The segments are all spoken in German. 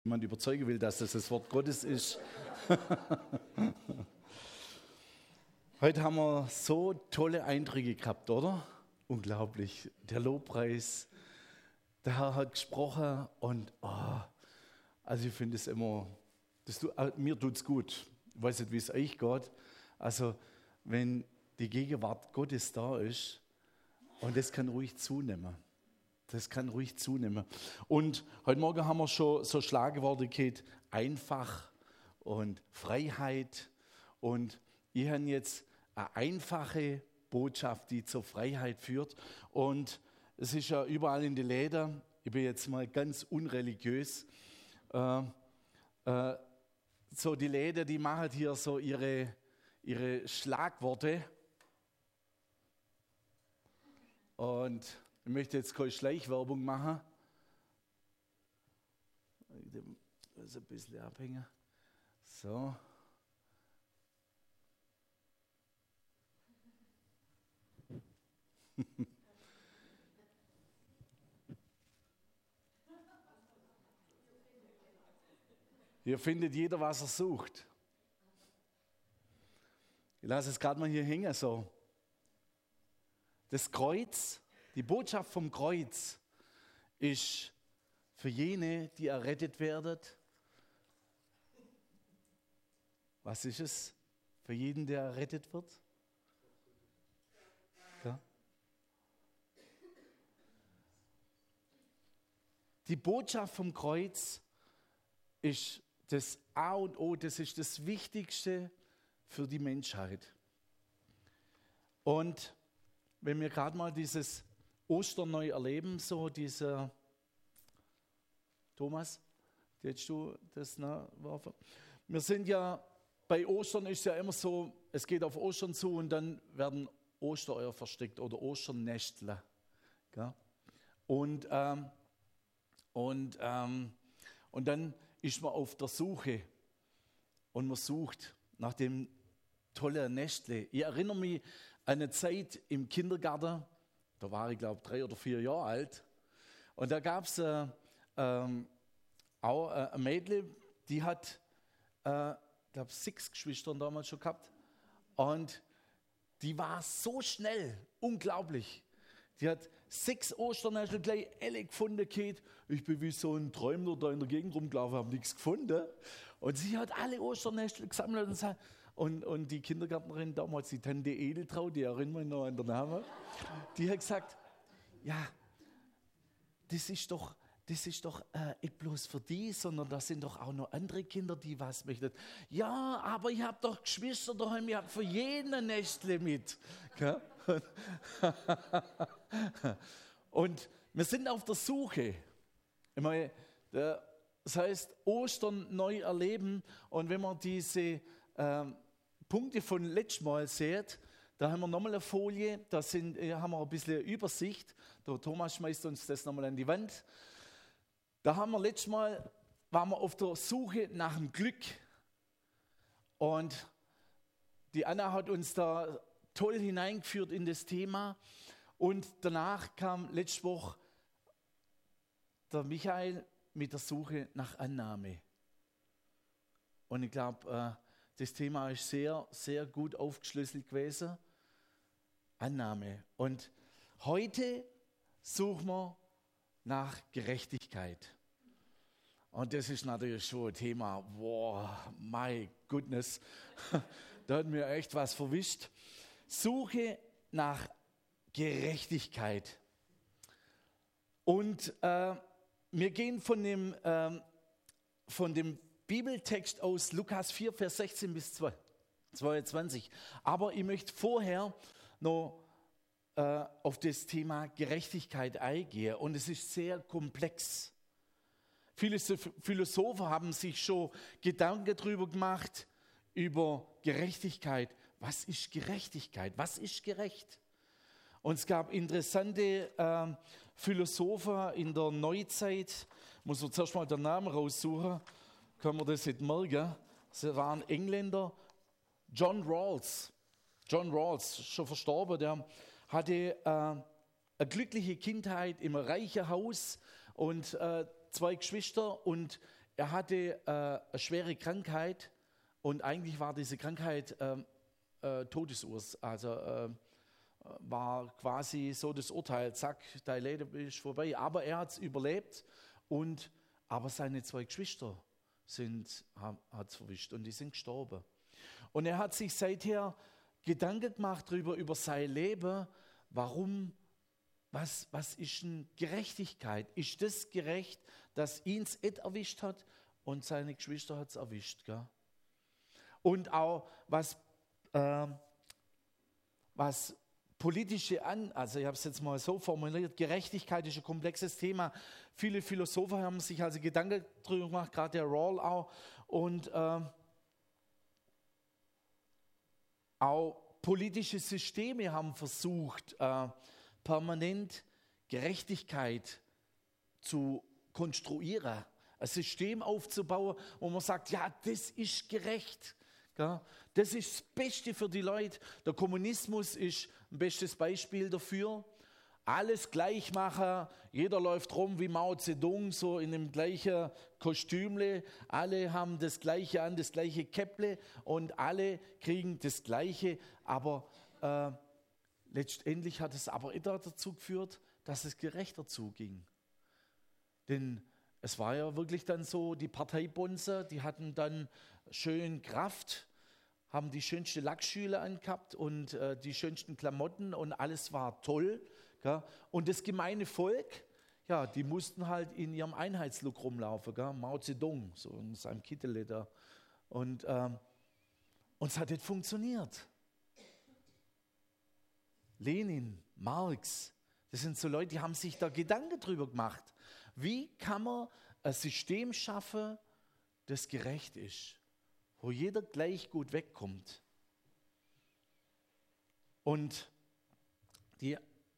jemand überzeugen will, dass das Wort Gottes ist. Heute haben wir so tolle Eindrücke gehabt, oder? Unglaublich. Der Lobpreis, der Herr hat gesprochen und also ich finde es immer, mir tut es gut. Ich weiß nicht, wie es euch geht. Also wenn die Gegenwart Gottes da ist, und das kann ruhig zunehmen. Das kann ruhig zunehmen. Und heute Morgen haben wir schon so Schlagworte gehabt, einfach und Freiheit. Und ich habe jetzt eine einfache Botschaft, die zur Freiheit führt. Und es ist ja überall in den Läden, ich bin jetzt mal ganz unreligiös, so die Läden, die machen hier so ihre Schlagworte. Und ich möchte jetzt keine Schleichwerbung machen. Das ein bisschen abhängen. So. Hier findet jeder, was er sucht. Ich lasse es gerade mal hier hängen. So. Das Kreuz, die Botschaft vom Kreuz ist für jene, die errettet werden. Was ist es für jeden, der errettet wird? Ja. Die Botschaft vom Kreuz ist das A und O, das ist das Wichtigste für die Menschheit. Und wenn wir gerade mal dieses Ostern neu erleben, so dieser Thomas, jetzt du das nachwerfen. Wir sind ja, bei Ostern ist ja immer so, es geht auf Ostern zu und dann werden Ostereier versteckt oder Osternnestle. Ja? Und dann ist man auf der Suche und man sucht nach dem tollen Nestle. Ich erinnere mich an eine Zeit im Kindergarten, da war ich glaube 3 oder 4 Jahre alt und da gab es auch ein Mädchen, die hat, glaube 6 Geschwister damals schon gehabt und die war so schnell, unglaublich. Die hat 6 Osternnestel gleich alle gefunden. Ich bin wie so ein Träumler da in der Gegend rumgelaufen, habe nichts gefunden. Und sie hat alle Osternnestel gesammelt und die Kindergärtnerin damals, die Tante Edeltraut, die erinnert mich noch an den Namen, die hat gesagt, ja, das ist doch nicht bloß für die, sondern da sind doch auch noch andere Kinder, die was möchten. Ja, aber ich habe doch Geschwister daheim, ich habe für jeden ein Nestle mit. Ja? Und wir sind auf der Suche. Ich meine, das heißt, Ostern neu erleben. Und wenn man diese Punkte von letztem Mal sieht, da haben wir nochmal eine Folie, da haben wir ein bisschen Übersicht. Der Thomas schmeißt uns das nochmal an die Wand. Da haben wir letztes Mal, waren wir auf der Suche nach dem Glück. Und die Anna hat uns da toll hineingeführt in das Thema. Und danach kam letzte Woche der Michael mit der Suche nach Annahme. Und ich glaube, das Thema ist sehr, sehr gut aufgeschlüsselt gewesen. Annahme. Und heute suchen wir nach Gerechtigkeit. Und das ist natürlich schon ein Thema, wow, my goodness, da hat mir echt was verwischt. Suche nach Gerechtigkeit. Und wir gehen von dem Bibeltext aus Lukas 4, Vers 16 bis 22. Aber ich möchte vorher noch auf das Thema Gerechtigkeit eingehen. Und es ist sehr komplex. Viele Philosophen haben sich schon Gedanken darüber gemacht, über Gerechtigkeit. Was ist Gerechtigkeit? Was ist gerecht? Und es gab interessante Philosophen in der Neuzeit. Muss man zuerst mal den Namen raussuchen. Können wir das nicht merken? Sie waren Engländer. John Rawls, schon verstorben, der hatte eine glückliche Kindheit im reichen Haus und 2 Geschwister und Er hatte eine schwere Krankheit und eigentlich war diese Krankheit Todesursache, also war quasi so das Urteil, zack, dein Leben ist vorbei. Aber er hat es überlebt aber seine 2 Geschwister hat es verwischt und die sind gestorben. Und er hat sich seither Gedanken gemacht über sein Leben, was ist denn Gerechtigkeit? Ist das gerecht, dass ihn es erwischt hat und seine Geschwister hat es erwischt? Gell? Und auch was politische also ich habe es jetzt mal so formuliert, Gerechtigkeit ist ein komplexes Thema. Viele Philosophen haben sich also Gedanken darüber gemacht, gerade der Rawls auch. Und auch politische Systeme haben versucht, permanent Gerechtigkeit zu konstruieren, ein System aufzubauen, wo man sagt, ja, das ist gerecht. Das ist das Beste für die Leute. Der Kommunismus ist ein bestes Beispiel dafür. Alles gleich machen, jeder läuft rum wie Mao Zedong, so in dem gleichen Kostümle. Alle haben das Gleiche an, das gleiche Käpple und alle kriegen das Gleiche. Aber letztendlich hat es aber immer dazu geführt, dass es gerechter zuging. Denn es war ja wirklich dann so, die Parteibonzer, die hatten dann schön Kraft, haben die schönste Lackschüle angehabt und die schönsten Klamotten und alles war toll. Gell? Und das gemeine Volk, ja, die mussten halt in ihrem Einheitslook rumlaufen, gell? Mao Zedong, so in seinem Kittel da. Und es hat nicht funktioniert. Lenin, Marx, das sind so Leute, die haben sich da Gedanken drüber gemacht. Wie kann man ein System schaffen, das gerecht ist, wo jeder gleich gut wegkommt? Und die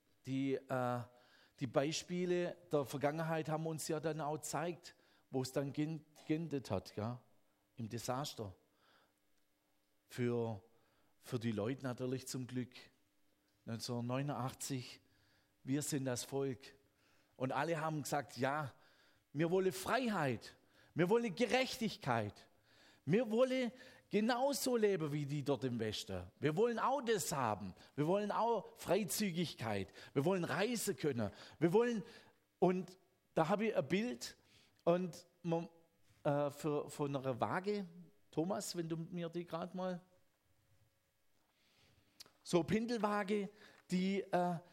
Beispiele der Vergangenheit haben uns ja dann auch gezeigt, wo es dann geendet hat, ja? Im Desaster. Für die Leute natürlich zum Glück. 1989, wir sind das Volk. Und alle haben gesagt, ja, wir wollen Freiheit, wir wollen Gerechtigkeit, wir wollen genauso leben wie die dort im Westen. Wir wollen auch das haben, wir wollen auch Freizügigkeit, wir wollen reisen können, und da habe ich ein Bild und von einer Waage, Thomas, wenn du mir die gerade mal, so Pendelwaage, die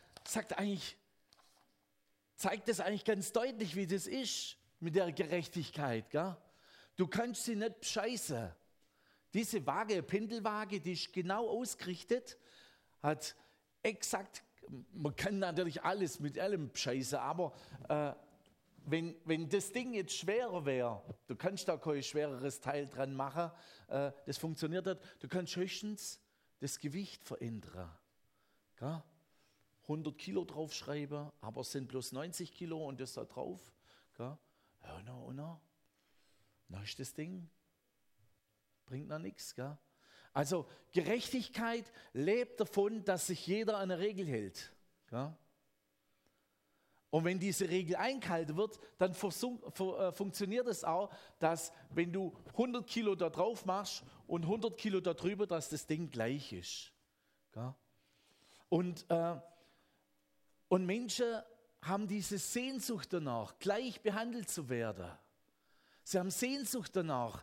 zeigt das eigentlich ganz deutlich, wie das ist mit der Gerechtigkeit. Gell? Du kannst sie nicht bescheißen. Diese Waage, Pendelwaage, die ist genau ausgerichtet, hat exakt, man kann natürlich alles mit allem bescheißen, aber wenn das Ding jetzt schwerer wäre, du kannst da kein schwereres Teil dran machen, das funktioniert nicht, du kannst höchstens das Gewicht verändern. Gell? 100 Kilo draufschreiben, aber es sind bloß 90 Kilo und das da drauf. Gell? Ja, na ist das Ding. Bringt noch nichts. Also Gerechtigkeit lebt davon, dass sich jeder an eine Regel hält. Gell? Und wenn diese Regel eingehalten wird, dann funktioniert es auch, dass wenn du 100 Kilo da drauf machst und 100 Kilo da drüber, dass das Ding gleich ist. Gell? Und Menschen haben diese Sehnsucht danach, gleich behandelt zu werden. Sie haben Sehnsucht danach,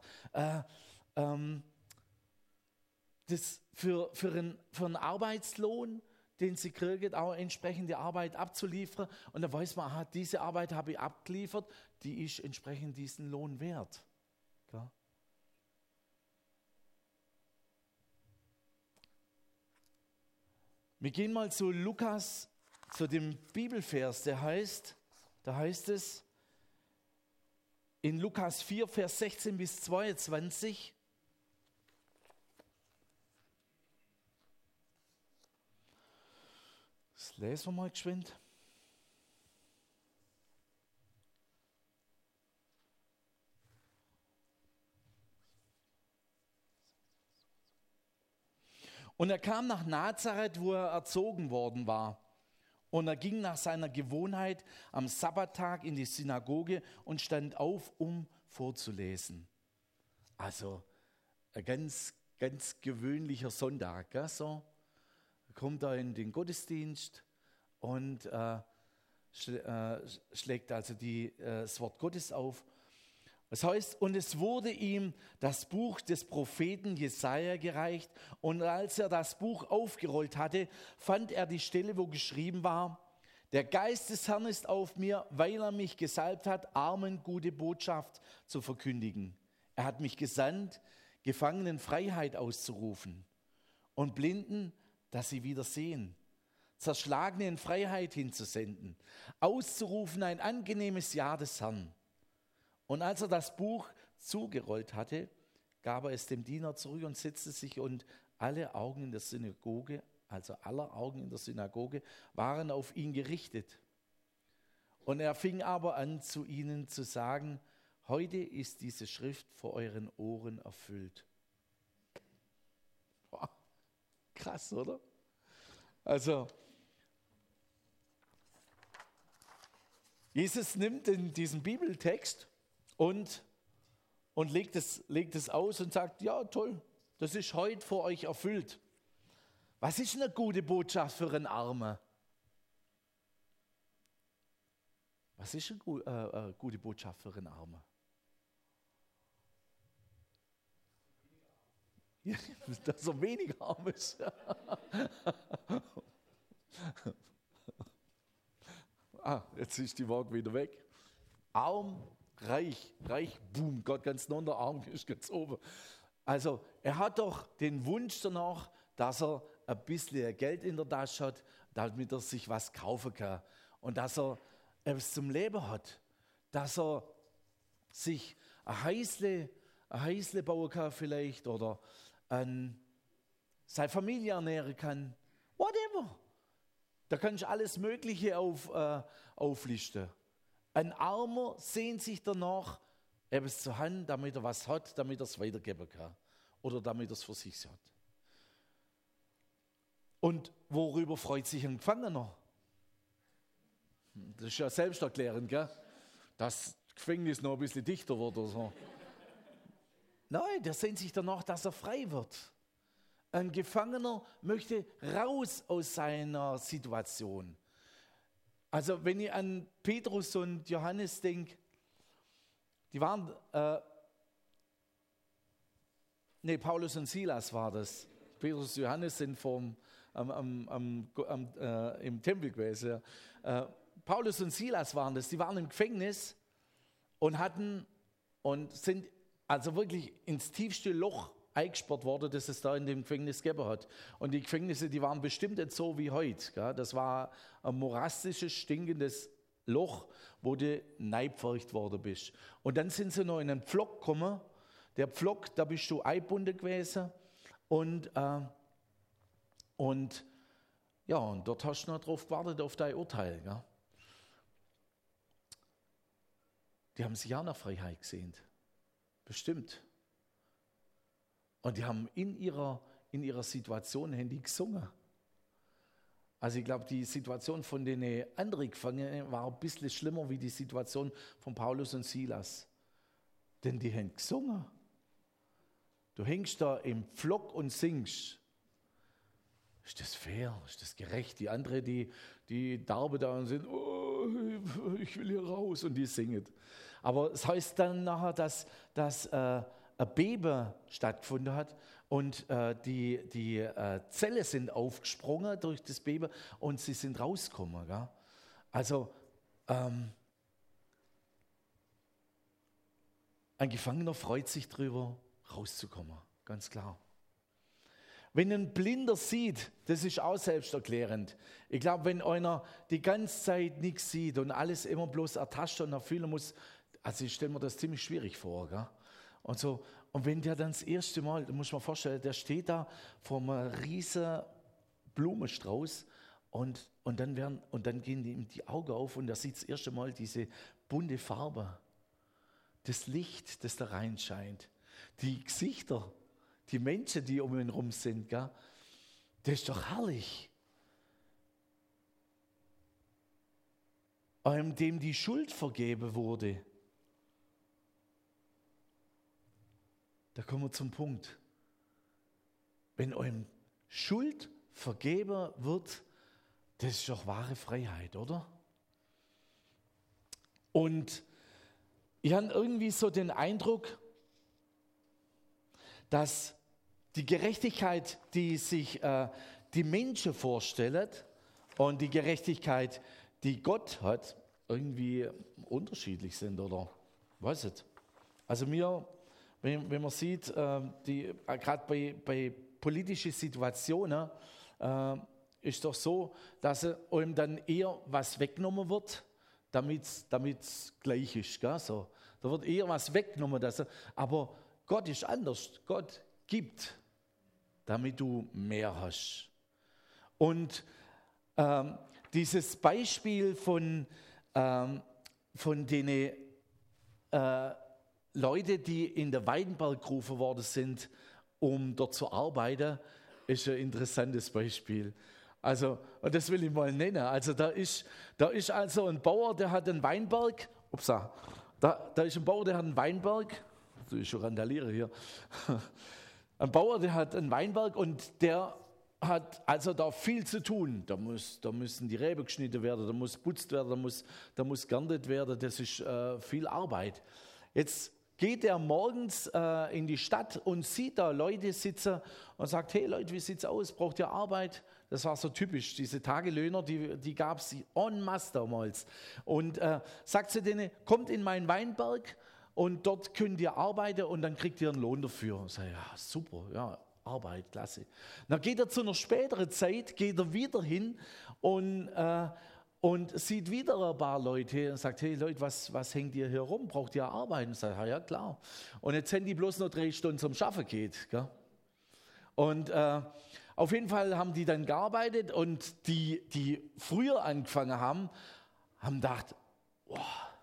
das für einen Arbeitslohn, den sie kriegen, auch entsprechende Arbeit abzuliefern. Und dann weiß man, aha, diese Arbeit habe ich abgeliefert, die ist entsprechend diesen Lohn wert. Ja. Wir gehen mal zu Lukas, zu dem Bibelvers, da heißt es in Lukas 4, Vers 16 bis 22, das lesen wir mal geschwind. Und er kam nach Nazareth, wo er erzogen worden war. Und er ging nach seiner Gewohnheit am Sabbattag in die Synagoge und stand auf, um vorzulesen. Also ein ganz, ganz gewöhnlicher Sonntag. Gell, so. Kommt er in den Gottesdienst und schlägt also das Wort Gottes auf. Das heißt, und es wurde ihm das Buch des Propheten Jesaja gereicht, und als er das Buch aufgerollt hatte, fand er die Stelle, wo geschrieben war: Der Geist des Herrn ist auf mir, weil er mich gesalbt hat, Armen gute Botschaft zu verkündigen. Er hat mich gesandt, Gefangenen Freiheit auszurufen und Blinden, dass sie wieder sehen, Zerschlagene in Freiheit hinzusenden, auszurufen ein angenehmes Jahr des Herrn. Und als er das Buch zugerollt hatte, gab er es dem Diener zurück und setzte sich, und aller Augen in der Synagoge, waren auf ihn gerichtet. Und er fing aber an, zu ihnen zu sagen: Heute ist diese Schrift vor euren Ohren erfüllt. Boah, krass, oder? Also, Jesus nimmt in diesen Bibeltext und legt es aus und sagt: Ja, toll, das ist heute vor euch erfüllt. Was ist eine gute Botschaft für einen Armen? Was ist eine gute Botschaft für einen Armen? Ja, dass er weniger arm ist. Jetzt ist die Waage wieder weg. Arm, reich, boom, Gott ganz runter, arm ist ganz oben. Also er hat doch den Wunsch danach, dass er ein bisschen Geld in der Tasche hat, damit er sich was kaufen kann. Und dass er etwas zum Leben hat. Dass er sich ein Häusle bauen kann vielleicht, oder seine Familie ernähren kann. Whatever. Da kannst du alles Mögliche auflisten. Ein Armer sehnt sich danach, etwas zur Hand, damit er was hat, damit er es weitergeben kann. Oder damit er es für sich hat. Und worüber freut sich ein Gefangener? Das ist ja selbsterklärend, gell? Dass das Gefängnis noch ein bisschen dichter wird oder so. Nein, der sehnt sich danach, dass er frei wird. Ein Gefangener möchte raus aus seiner Situation. Also wenn ich an Petrus und Johannes denke, die waren, Paulus und Silas war das. Petrus und Johannes sind im Tempel gewesen. Paulus und Silas waren das, die waren im Gefängnis und sind also wirklich ins tiefste Loch eingesperrt worden, das es da in dem Gefängnis gegeben hat. Und die Gefängnisse, die waren bestimmt nicht so wie heute. Gell? Das war ein morastisches, stinkendes Loch, wo du neipfercht worden bist. Und dann sind sie noch in einen Pflock gekommen. Der Pflock, da bist du eingebunden gewesen. Und dort hast du noch drauf gewartet, auf dein Urteil. Gell? Die haben sich auch nach Freiheit gesehnt. Bestimmt. Und die haben in ihrer Situation gesungen. Also ich glaube, die Situation von den anderen Gefangenen war ein bisschen schlimmer wie die Situation von Paulus und Silas. Denn die haben gesungen. Du hängst da im Pflock und singst. Ist das fair? Ist das gerecht? Die anderen, die darben da und sind, oh, ich will hier raus, und die singen. Aber es heißt dann nachher, dass ein Beben stattgefunden hat und die Zelle sind aufgesprungen durch das Beben und sie sind rausgekommen. Gell? Also ein Gefangener freut sich darüber, rauszukommen, ganz klar. Wenn ein Blinder sieht, das ist auch selbsterklärend. Ich glaube, wenn einer die ganze Zeit nichts sieht und alles immer bloß ertasten und erfüllen muss, also ich stelle mir das ziemlich schwierig vor. Gell? Und wenn der dann das erste Mal, da muss man vorstellen, der steht da vor einem riesen Blumenstrauß und dann gehen ihm die Augen auf und er sieht das erste Mal diese bunte Farbe, das Licht, das da reinscheint, die Gesichter, die Menschen, die um ihn herum sind, gell? Das ist doch herrlich. Dem die Schuld vergeben wurde. da kommen wir zum Punkt. Wenn eurem Schuld vergeben wird, das ist doch wahre Freiheit, oder? Und ich habe irgendwie so den Eindruck, dass die Gerechtigkeit, die sich die Menschen vorstellen und die Gerechtigkeit, die Gott hat, irgendwie unterschiedlich sind, oder? Weiß nicht. Also wenn man sieht, gerade bei politischen Situationen, ist doch so, dass einem dann eher was weggenommen wird, damit es gleich ist. Gell? So. Da wird eher was weggenommen. Aber Gott ist anders. Gott gibt, damit du mehr hast. Und dieses Beispiel von den Leuten, die in der Weinberg gerufen worden sind, um dort zu arbeiten, ist ein interessantes Beispiel. Also, und das will ich mal nennen. Also, da ist also ein Bauer, der hat einen Weinberg. Da ist ein Bauer, der hat einen Weinberg. Ich randaliere hier. Ein Bauer, der hat einen Weinberg und der hat also da viel zu tun. Da müssen die Reben geschnitten werden, da muss putzt werden, da muss geerntet werden. Das ist viel Arbeit. Jetzt geht er morgens in die Stadt und sieht da Leute sitzen und sagt, hey Leute, wie sieht's aus? Braucht ihr Arbeit? Das war so typisch, diese Tagelöhner, die gab es en masse damals. Und sagt zu denen, kommt in meinen Weinberg und dort könnt ihr arbeiten und dann kriegt ihr einen Lohn dafür. Ich sage, ja, super, ja, Arbeit, klasse. Dann geht er zu einer späteren Zeit, geht er wieder hin und sieht wieder ein paar Leute und sagt, hey Leute, was hängt ihr hier rum? Braucht ihr Arbeit? Und sagt, ja klar. Und jetzt haben die bloß noch 3 Stunden zum Schaffen geht. Gell? Und auf jeden Fall haben die dann gearbeitet und die früher angefangen haben gedacht, wow,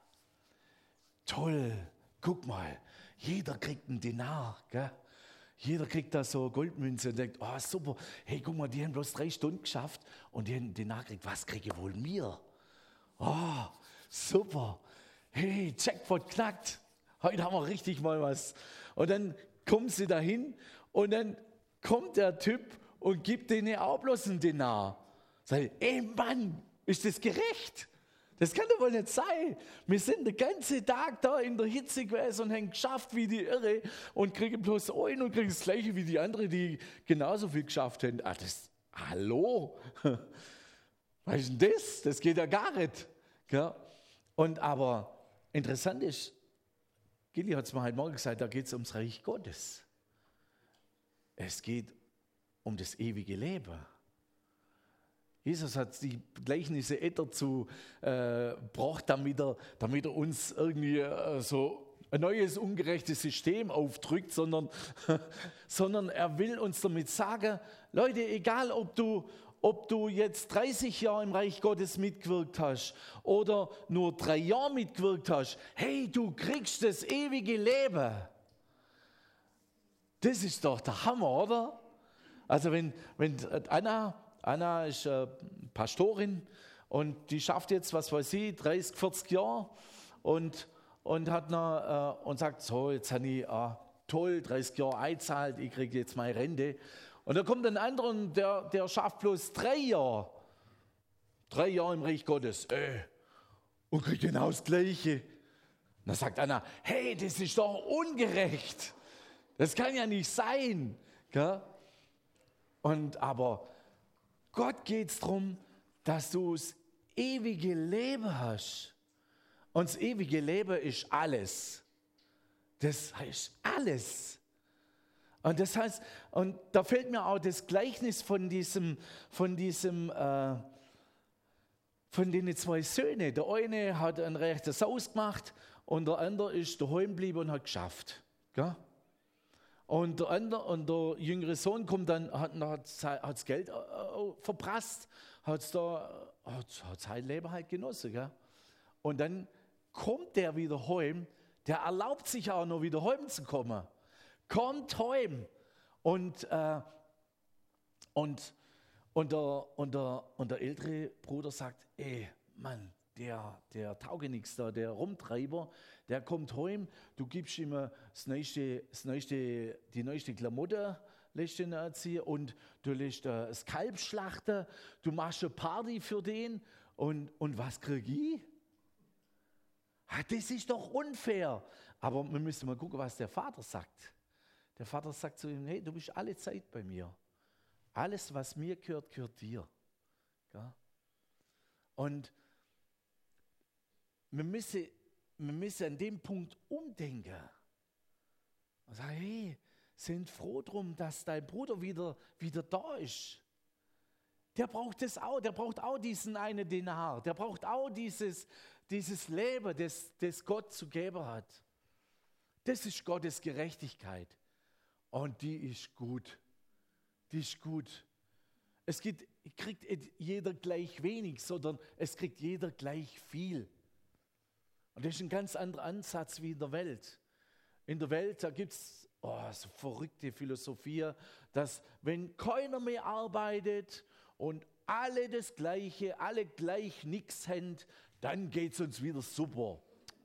toll, guck mal, jeder kriegt einen Denar, gell? Jeder kriegt da so Goldmünze und denkt, oh super, hey guck mal, die haben bloß 3 Stunden geschafft und die haben den nachgekriegt, was kriege ich wohl mir? Oh, super, hey, Jackpot knackt, heute haben wir richtig mal was. Und dann kommen sie dahin und dann kommt der Typ und gibt denen auch bloß einen Denar. Sag ich, ey Mann, ist das gerecht? Das kann doch wohl nicht sein. Wir sind den ganzen Tag da in der Hitze gewesen und haben geschafft wie die Irre und kriegen bloß einen und kriegen das Gleiche wie die anderen, die genauso viel geschafft haben. Hallo? Was ist denn das? Das geht ja gar nicht. Ja? Und aber interessant ist, Gilly hat es mir heute Morgen gesagt, da geht es ums Reich Gottes. Es geht um das ewige Leben. Jesus hat die Gleichnisse dazu gebracht, damit er uns irgendwie so ein neues, ungerechtes System aufdrückt, sondern er will uns damit sagen, Leute, egal ob du jetzt 30 Jahre im Reich Gottes mitgewirkt hast oder nur 3 Jahre mitgewirkt hast, hey, du kriegst das ewige Leben. Das ist doch der Hammer, oder? Also wenn Anna ist Pastorin und die schafft jetzt, was weiß ich, 30, 40 Jahre und sagt, so, jetzt habe ich toll 30 Jahre eingezahlt, ich kriege jetzt meine Rente. Und dann kommt ein anderer, der schafft bloß 3 Jahre. 3 Jahre im Reich Gottes. Und kriegt genau das Gleiche. Und dann sagt Anna, hey, das ist doch ungerecht. Das kann ja nicht sein. Gell? Aber Gott geht es darum, dass du das ewige Leben hast. Und das ewige Leben ist alles. Das heißt alles. Und das heißt, und da fällt mir auch das Gleichnis von den 2 Söhnen. Der eine hat ein rechtes Haus gemacht und der andere ist daheim geblieben und hat geschafft. Ja? Und der jüngere Sohn kommt dann, hat das Geld verprasst, hat sein Leben halt genossen. Gell? Und dann kommt der wieder heim, der erlaubt sich auch noch wieder heim zu kommen. Kommt heim. Und der ältere Bruder sagt, ey Mann, der Taugenichts da, der Rumtreiber, der kommt heim, du gibst ihm die neueste Klamotte, lässt ihn anziehen und du lässt das Kalb schlachten, du machst eine Party für den und was krieg ich? Das ist doch unfair. Aber wir müssen mal gucken, was der Vater sagt. Der Vater sagt zu ihm, hey, du bist alle Zeit bei mir. Alles, was mir gehört, gehört dir. Ja? Und wir müssen an dem Punkt umdenken. Und sagen, hey, sind froh drum, dass dein Bruder wieder da ist. Der braucht das auch, der braucht auch diesen einen Denar, der braucht auch dieses Leben, das Gott zu geben hat. Das ist Gottes Gerechtigkeit. Und die ist gut. Die ist gut. Kriegt jeder gleich wenig, sondern es kriegt jeder gleich viel. Und das ist ein ganz anderer Ansatz wie in der Welt. In der Welt, da gibt es so verrückte Philosophie, dass wenn keiner mehr arbeitet und alle das Gleiche, alle gleich nichts haben, dann geht es uns wieder super.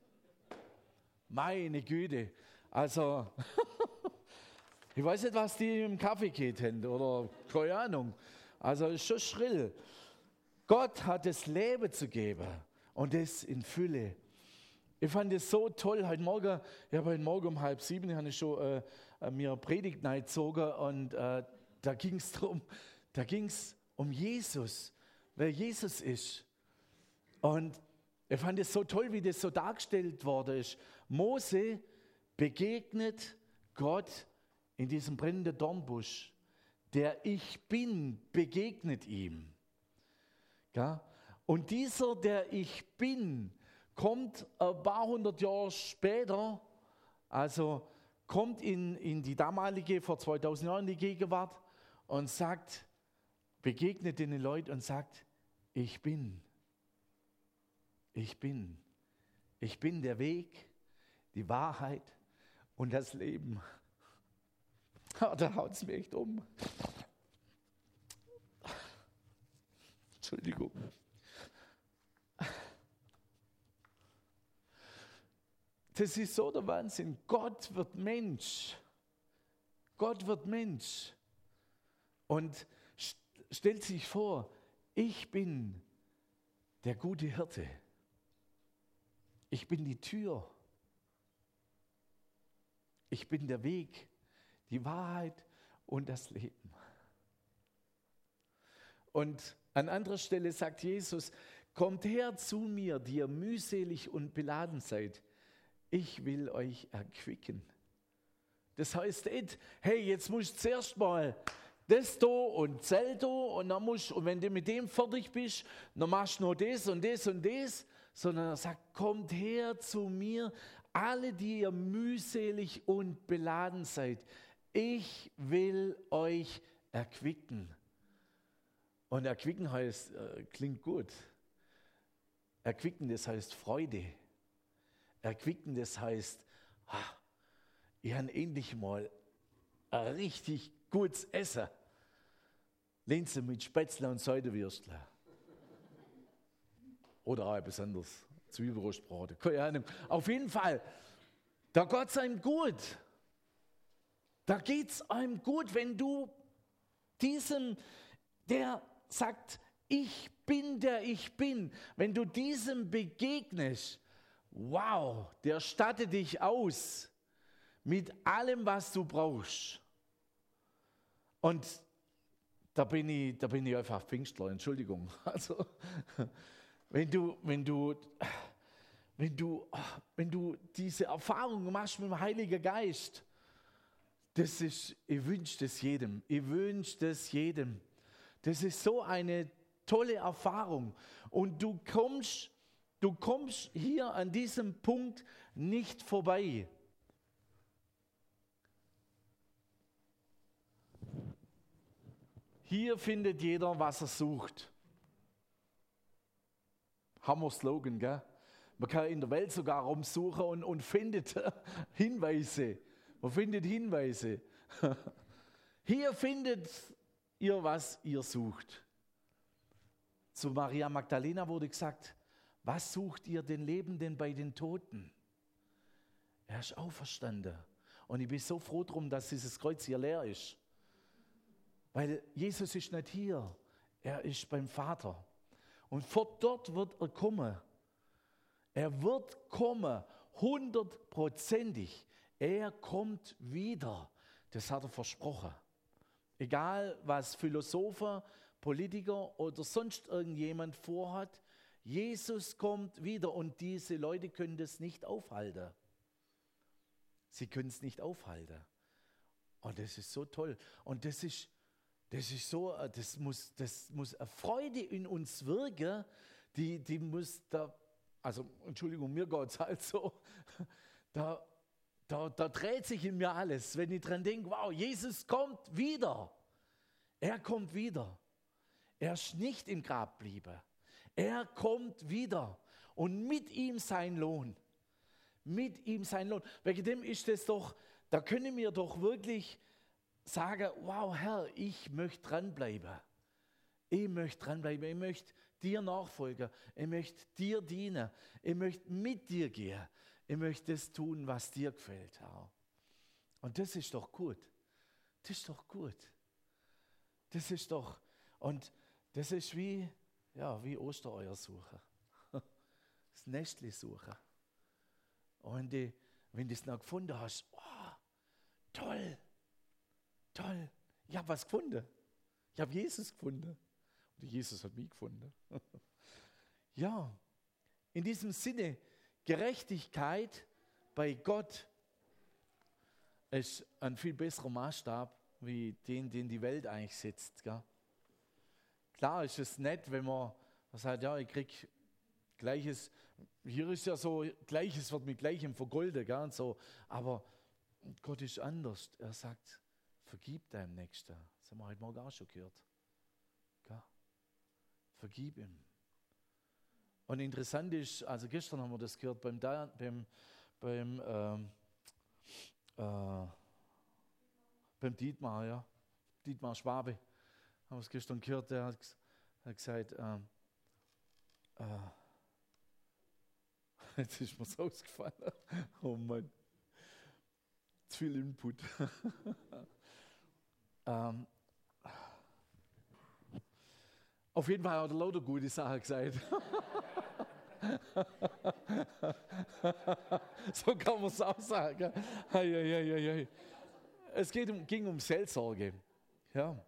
Meine Güte. Also, ich weiß nicht, was die im Kaffee geht haben oder keine Ahnung. Also, ist schon schrill. Gott hat das Leben zu geben und das in Fülle. Ich fand es so toll, heute Morgen um 6:30 habe ich schon mir eine Predigt gezogen und da ging es um Jesus, wer Jesus ist. Und ich fand es so toll, wie das so dargestellt worden ist. Mose begegnet Gott in diesem brennenden Dornbusch. Der Ich Bin begegnet ihm. Ja? Und dieser, der Ich Bin, kommt ein paar hundert Jahre später, also kommt in die damalige, vor 2000 Jahren, die Gegenwart und sagt, begegnet den Leuten und sagt, ich bin. Ich bin. Ich bin der Weg, die Wahrheit und das Leben. Da haut es mir echt um. Entschuldigung. Das ist so der Wahnsinn. Gott wird Mensch. Gott wird Mensch. Und stellt sich vor, ich bin der gute Hirte. Ich bin die Tür. Ich bin der Weg, die Wahrheit und das Leben. Und an anderer Stelle sagt Jesus, kommt her zu mir, die ihr mühselig und beladen seid. Ich will euch erquicken. Das heißt nicht, hey, jetzt musst du zuerst mal das da und Zelt da und wenn du mit dem fertig bist, dann machst du noch das und das und das, sondern er sagt, kommt her zu mir, alle, die ihr mühselig und beladen seid. Ich will euch erquicken. Und erquicken heißt, klingt gut. Erquicken, das heißt Freude. Erquicken, das heißt, ich habe endlich mal ein richtig gutes Essen. Linse mit Spätzle und Seidewürstle. Oder auch etwas anderes. Zwiebelrostbraten, keine Ahnung. Auf jeden Fall, da geht es einem gut. Da geht es einem gut, wenn du der sagt, ich bin der ich bin, wenn du diesem begegnest, wow, der stattet dich aus mit allem, was du brauchst. Und da bin ich einfach Pfingstler, Entschuldigung. Also, wenn du diese Erfahrung machst mit dem Heiligen Geist, ich wünsche das jedem. Ich wünsche das jedem. Das ist so eine tolle Erfahrung. Und du kommst hier an diesem Punkt nicht vorbei. Hier findet jeder, was er sucht. Hammer-Slogan, gell? Man kann in der Welt sogar rumsuchen und findet Hinweise. Man findet Hinweise. Hier findet ihr, was ihr sucht. Zu Maria Magdalena wurde gesagt, was sucht ihr den Lebenden bei den Toten? Er ist auferstanden. Und ich bin so froh drum, dass dieses Kreuz hier leer ist. Weil Jesus ist nicht hier. Er ist beim Vater. Und von dort wird er kommen. Er wird kommen, 100%ig. Er kommt wieder. Das hat er versprochen. Egal, was Philosophen, Politiker oder sonst irgendjemand vorhat, Jesus kommt wieder und diese Leute können das nicht aufhalten. Sie können es nicht aufhalten. Und das ist so toll. Und das muss eine Freude in uns wirken, die muss da, also Entschuldigung, mir geht es halt so, da dreht sich in mir alles, wenn ich dran denke, wow, Jesus kommt wieder. Er kommt wieder. Er ist nicht im Grab geblieben. Er kommt wieder. Und mit ihm sein Lohn. Mit ihm sein Lohn. Wegen dem ist es doch, da können wir doch wirklich sagen, wow Herr, ich möchte dranbleiben. Ich möchte dranbleiben. Ich möchte dir nachfolgen. Ich möchte dir dienen. Ich möchte mit dir gehen. Ich möchte das tun, was dir gefällt, Herr. Und das ist doch gut. Das ist doch gut. Das ist doch, und das ist wie Ostereier suchen. Das Nestli suchen. Und wenn du es noch gefunden hast, oh, toll, toll. Ich habe was gefunden. Ich habe Jesus gefunden. Und Jesus hat mich gefunden. Ja, in diesem Sinne, Gerechtigkeit bei Gott ist ein viel besserer Maßstab, wie den die Welt eigentlich setzt. Gell? Klar ist es nett, wenn man sagt, ja, ich kriege Gleiches, hier ist ja so, Gleiches wird mit Gleichem vergoldet, gell? Und so. Aber Gott ist anders. Er sagt, vergib deinem Nächsten. Das haben wir heute Morgen auch schon gehört. Gell? Vergib ihm. Und interessant ist, also gestern haben wir das gehört beim Dietmar, ja. Dietmar Schwabe, haben wir es gestern gehört, der hat gesagt, jetzt ist mir so ausgefallen. Oh Mann, zu viel Input. Auf jeden Fall hat er lauter gute Sachen gesagt. So kann man es auch sagen. Es ging um Seelsorge. Ja.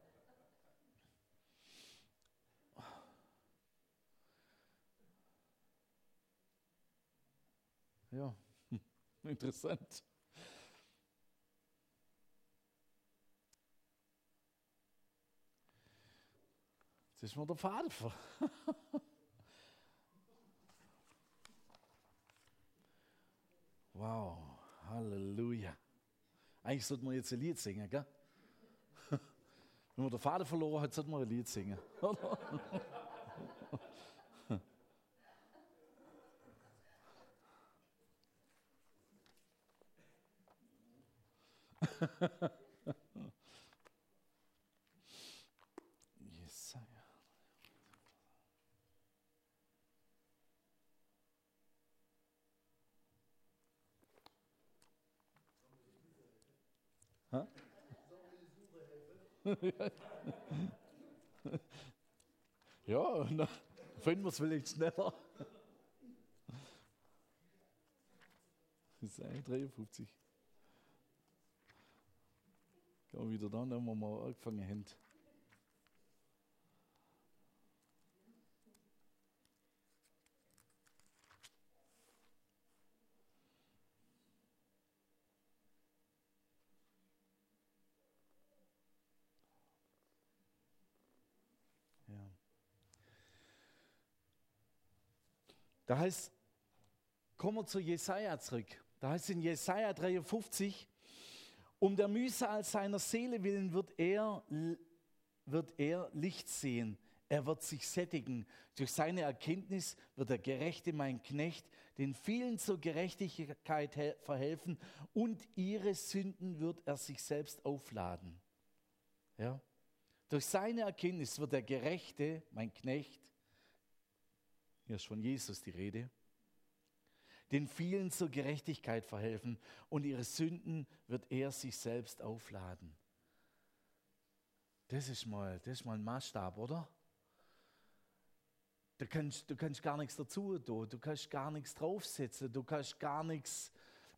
Ja, interessant. Jetzt ist mir der Faden vor. Wow, Halleluja. Eigentlich sollten wir jetzt ein Lied singen, gell? Wenn man den Faden verloren hat, sollten wir ein Lied singen, oder? Jesaja. Ha? Ja, na, finden wir es vielleicht schneller. Jesaja 53. Gehen wir wieder da, wo wir mal angefangen haben. Ja. Da heißt, kommen wir zu Jesaja zurück. Da heißt in Jesaja 53, um der Mühsal seiner Seele willen wird er Licht sehen. Er wird sich sättigen. Durch seine Erkenntnis wird der Gerechte, mein Knecht, den vielen zur Gerechtigkeit verhelfen und ihre Sünden wird er sich selbst aufladen. Ja? Durch seine Erkenntnis wird der Gerechte, mein Knecht, hier ist von Jesus die Rede, Den vielen zur Gerechtigkeit verhelfen und ihre Sünden wird er sich selbst aufladen. Das ist mal ein Maßstab, oder? Du kannst gar nichts dazu tun, du kannst gar nichts draufsetzen, du kannst gar nichts.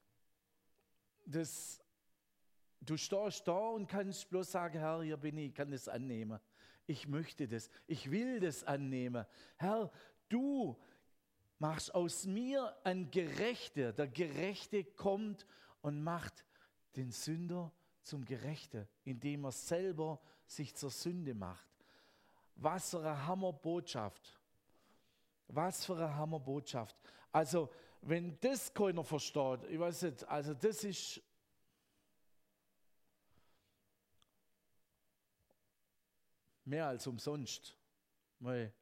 Du stehst da und kannst bloß sagen, Herr, hier bin ich kann das annehmen. Ich möchte das, ich will das annehmen. Herr, du machst aus mir einen Gerechten. Der Gerechte kommt und macht den Sünder zum Gerechten, indem er selber sich zur Sünde macht. Was für eine Hammerbotschaft. Was für eine Hammerbotschaft. Also, wenn das keiner versteht, ich weiß nicht, also das ist mehr als umsonst. Weil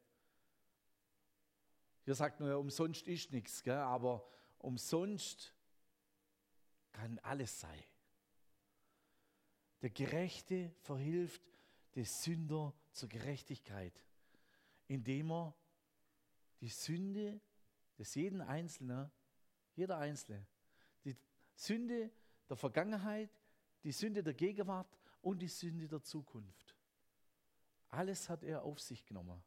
hier sagt man ja, umsonst ist nichts, gell? Aber umsonst kann alles sein. Der Gerechte verhilft den Sünder zur Gerechtigkeit, indem er die Sünde des jeden Einzelnen, jeder Einzelne, die Sünde der Vergangenheit, die Sünde der Gegenwart und die Sünde der Zukunft. Alles hat er auf sich genommen.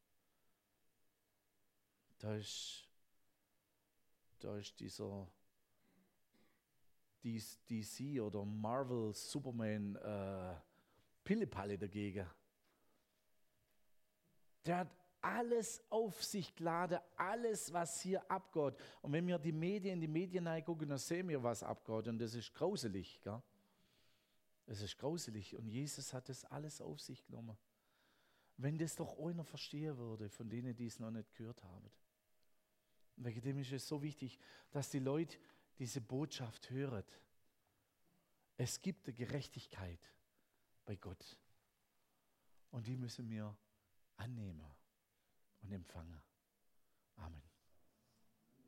Da ist dieser DC oder Marvel Superman Pillepalle dagegen. Der hat alles auf sich geladen, alles, was hier abgeht. Und wenn wir in die Medien reingucken, dann sehen wir, was abgeht. Und das ist grauselig. Gell? Das ist grauselig. Und Jesus hat das alles auf sich genommen. Wenn das doch einer verstehen würde, von denen, die es noch nicht gehört haben. Und wegen dem ist es so wichtig, dass die Leute diese Botschaft hören. Es gibt eine Gerechtigkeit bei Gott. Und die müssen wir annehmen und empfangen. Amen.